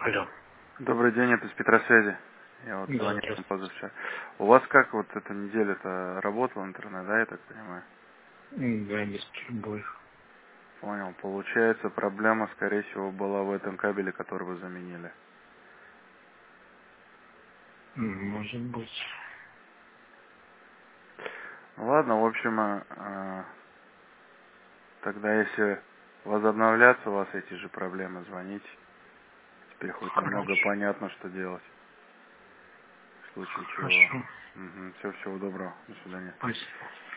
Алло. Добрый день, это с Петросвязи. Я вот Да, звонил вам здравствуйте. позавчера. У вас как вот эта неделя-то работал интернет, да, я так понимаю? Да, без перебоев. Понял. Получается, проблема, скорее всего, была в этом кабеле, который вы заменили. Может быть. Ну ладно, в общем, тогда если возобновлятся у вас эти же проблемы, звоните. Теперь хоть немного Хорошо. понятно, что делать. В случае чего. Хорошо. Угу. Всего доброго. До свидания. Спасибо.